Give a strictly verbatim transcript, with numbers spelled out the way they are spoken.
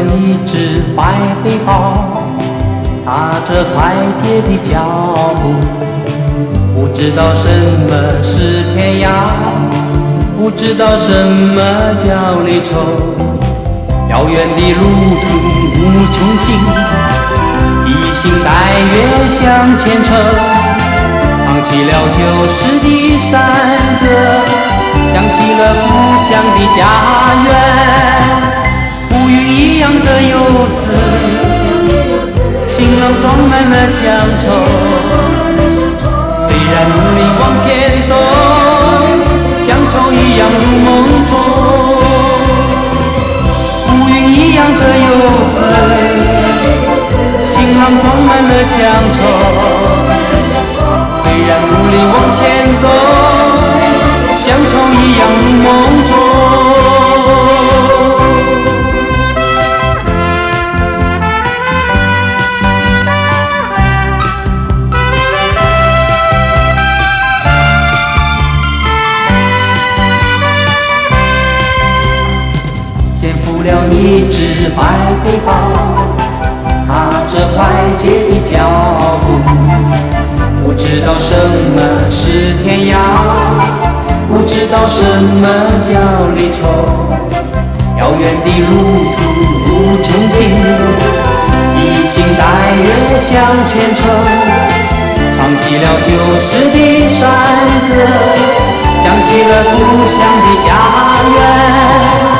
了一只白背包，踏着快捷的脚步，不知道什么是天涯，不知道什么叫离愁。遥远的路途无穷尽，披星戴月向前程，唱起了旧时的山歌，想起了故乡的家园。乌云一样的游子，行囊装满了乡愁。虽然努力往前走，乡愁一样入梦中。乌云一样的游子，行囊装满了乡愁。虽然努力往前走，乡愁一样入梦中。肩负了一只白背包，踏着快捷的脚步，不知道什么是天涯，不知道什么叫离愁。遥远的路途无穷尽，披星戴月向前程，唱起了旧时的山歌，想起了故乡的家园。